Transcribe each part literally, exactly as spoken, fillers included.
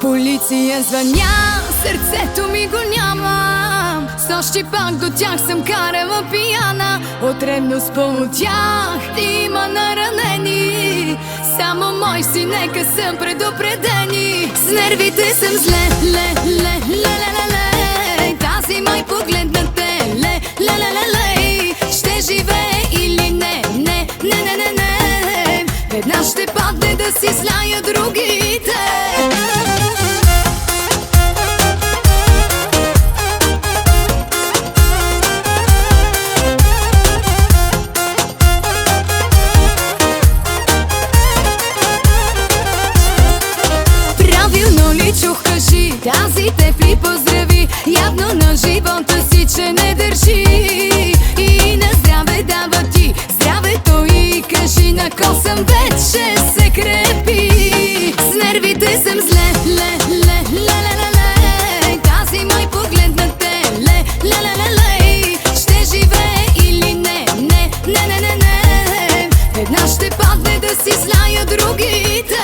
Полиция звъня, сърцето ми го няма. Снощи пак до тях съм карала пияна. От ревност по тях има наранени. Само мой си, нека съм предупредени. С нервите съм зле, ле, ле, ле, ле, ле, ле. Тази май погледнате, ле, ле, ле, ле, ле. Ще живее или не, не, не, не, не, не. Веднъж ще падне да си зная другите. Чух, кажи, тази те ви поздрави. Явно на живота си, че не държи. И на здраве дава ти здравето и кажи, на косъм вече се крепи. С нервите съм зле, ле, ле, ле, ле, ле, ле. Тази май погледнате, ле, ле, ле, ле, ле. Ще живее или не, не, не, не, не, не. Веднъж ще падне да си зная другите.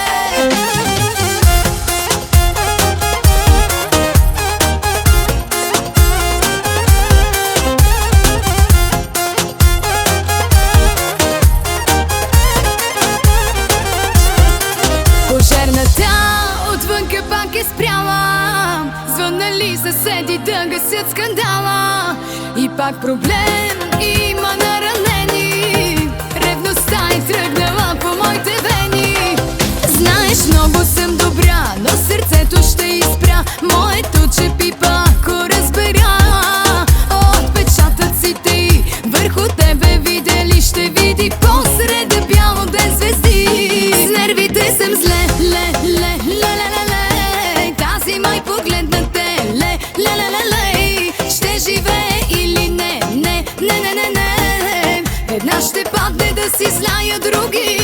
Пожарната отвънка пак е спряла. Звъннали съседи да гасят скандала. И пак проблем има наранени. Ревността е тръгнала по моите вени. Знаеш, много съм добра, но сърцето ще изпря. Моето че пипа, ако разбера. Отпечатат си те върху тебе видели, ще види посред бяло ден звезди. С нервите съм зле, ле, ле, ле, ле, ле, ле. Тази май погледнате, ле, ле, ле, ле, ле. Ще живее или не, не, не, не, не, не. Веднъж ще падне да си зная други.